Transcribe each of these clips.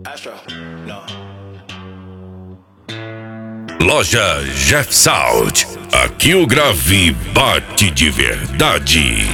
Astro, no. Loja Jeff Sound. Aqui o grave bate de verdade.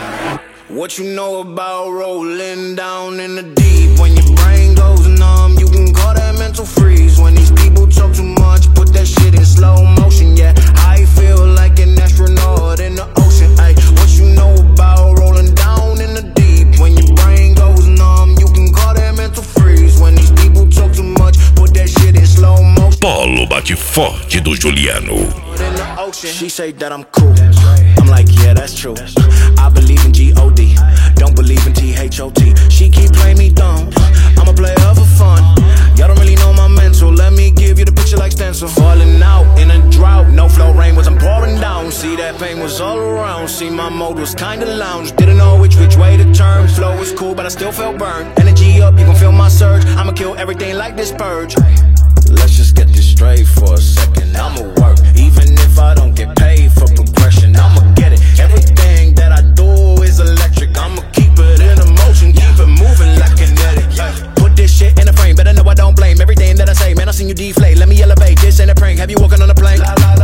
What you know about rolling down in the deep? When your brain goes numb, you can call that mental freeze. When these people talk too much, put that shit in slow motion. Yeah, I feel like an astronaut in the ocean. Ay, what you know about rolling down in the deep? When your brain goes numb, you can call that mental freeze. When these people talk too much, put that shit in slow motion. Polo bate forte do Juliano. She say that I'm cool. I'm like, yeah, that's true. I believe in G-O-D, don't believe in T-H-O-T. She keep playing me dumb, I'm a player for fun. Y'all don't really know my mental, let me give you the picture like stencil. Falling out in a drought, no flow rain wasn't pouring down. See, that pain was all around, see, my mode was kinda lounge. Didn't know which way to turn, flow was cool but I still felt burned. Energy up, you can feel my surge, I'ma kill everything like this purge. Let's just get this straight for a second, I'ma work, even if I don't get paid for progression, I'ma get it. Everything that I do is electric, I'ma keep it in motion, keep it moving like kinetic. Put this shit in a frame, better know I don't blame everything that I say. Man, I seen you deflate, let me elevate, this ain't a prank. Have you walking on a plane?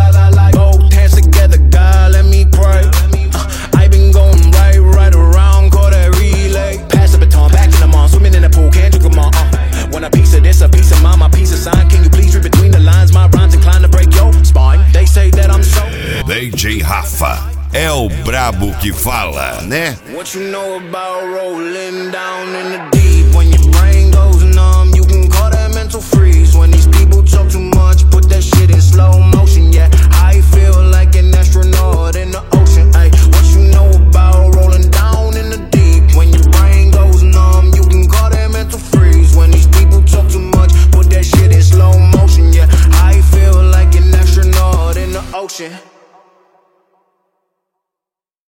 Both hands together, God, let me pray. I been going right around, call that relay. Pass the baton, back to the mall, swimming in the pool, can't drink them all. Want a piece of this, a piece of mine, my piece of sign. Can you please read between the lines? My rhymes inclined to break your spine. They say that I'm so. DJ Rafa é o brabo que fala, né? What you know about rolling down in the deep? When your brain goes numb, you can call that mental freeze. When these people talk too much, put that shit in slow motion. Yeah, I feel like an astronaut in the ocean. Ay, what you know about rolling down in the deep? When your brain goes numb, you can call that mental freeze. When these people talk too much, put that shit in slow motion. Yeah, I feel like an astronaut in the ocean.